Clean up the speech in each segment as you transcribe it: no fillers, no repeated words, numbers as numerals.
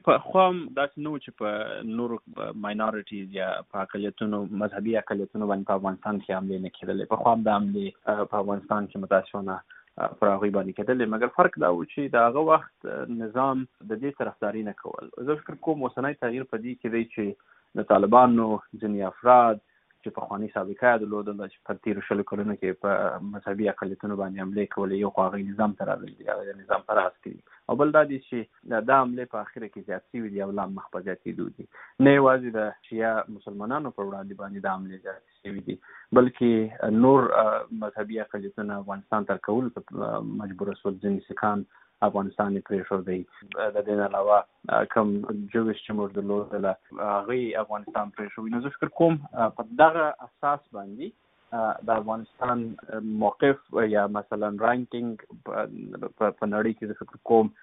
په خو داسې نو چې په نورو ماینورټیز یا په اقلیتونو مذهبي اقلیتونو باندې په افغانستان کې حملې نه کېدلې. په خو د حملې په افغانستان کې متاسفانه پر هغوی باندې کېدلې، مګر فرق دا و چې د هغه وخت نظام د دې طرفداري نه کول. زه فکر کوم اوسنی تغییر په دې کې دی چې د طالبانو ځینې افراد چې پخواني سابقه یې درلودله چې په تېرو 20 کلونو کې په مذهبي اقلیتونو باندې حملې کولې، یو خو هغوی نظام ته راغلي دي، هغه د نظام په راس کې دي، او بل دا دی چې دا حملې په اخره کې زیات شوي دي او لا مخ په زیاتېدو دي. نه یوازې د شیعه مسلمانانو پر وړاندې باندې دا حملې زیاتې شوي دي، بلکې نور مذهبي اقلیتونه افغانستان ترک کولو ته مجبوره شول. ځینې سیکان افغانستان یې پرېښودی، د دې نه علاوه کوم جویش چې موږ درلودله هغوی افغانستان پرېښوي. نو زه فکر کوم په دغه اساس باندې د افغانستان موقف یا مثلا رانکینګ په نړۍ کې زه فکر کوم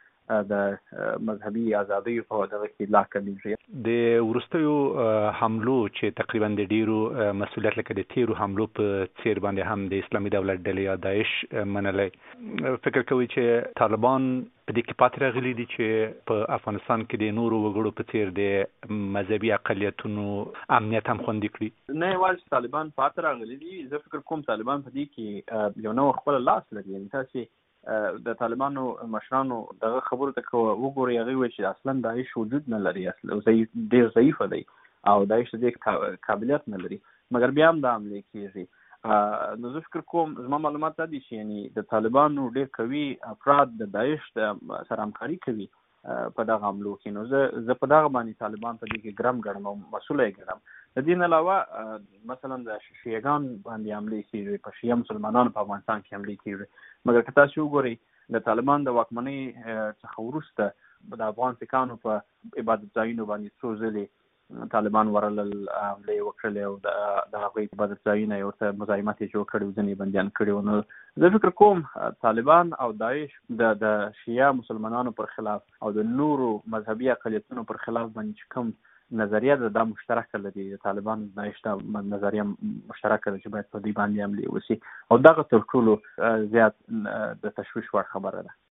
د مذهبي ازادیو په دغه کې لا کمیږي. د وروستیو حملو چې تقریبا د ډیرو مسؤلیت لکه د تیرو حملو په څیر باندې هم د اسلامي دولت ډلې یا داعش منلی، فکر کوي چې طالبان په دې کې پاتې راغلي دي چې په افغانستان کې د نورو وګړو په څیر د مذهبي اقلیتونو امنیت هم خوندي کړي؟ نه یوازې طالبان پاتې راغلي دي، زه فکر کوم طالبان په دې کې یو نوی خپل لاس لري. یعنې تاسې د طالبانو مشرانو دغه خبرو ته وګورئ، هغوی وایي چې اصلا داعش وجود نه لري، ډېر ضعیفه دی او داعش د دې قابلیت نه لري، مګر بیا هم دا حملې کېږي. نو زه فکر کوم زما معلومات دا دي چې یعنې د طالبانو ډېر قوي افراد د داعش سره همکاري کوي په دغه حملو کې. نو زه په دغه باندې طالبان په دې کې ګرم ګڼم او مسؤله یې ګڼم. د دې نه علاوه مثلا د شیعهګان باندې حملې کېږي، په شیعه مسلمانانو په افغانستان کې حملې کېږي، مګر که تاسو وګورئ د طالبان د واکمنۍ څخه وروسته د افغان سیکانو په عبادت ځایونو باندې څو ځلې طالبان ورلل، حملې وکړلې او د هغوی عبادت ځایونه یې ورته مزاحمت یې جوړ کړی، ځینې یې بندیان کړي وو. نو زه فکر کوم طالبان او داعش د شیعه مسلمانانو پر خلاف او د نورو مذهبي اقلیتونو پر خلاف باندې چې کوم نظریه ده دا مشترکه لري. د طالبان داعش دا نظریه مشترکه ده چې باید په دې باندې حملې وشي، او دغه تر ټولو زیات د تشویش وړ خبره ده.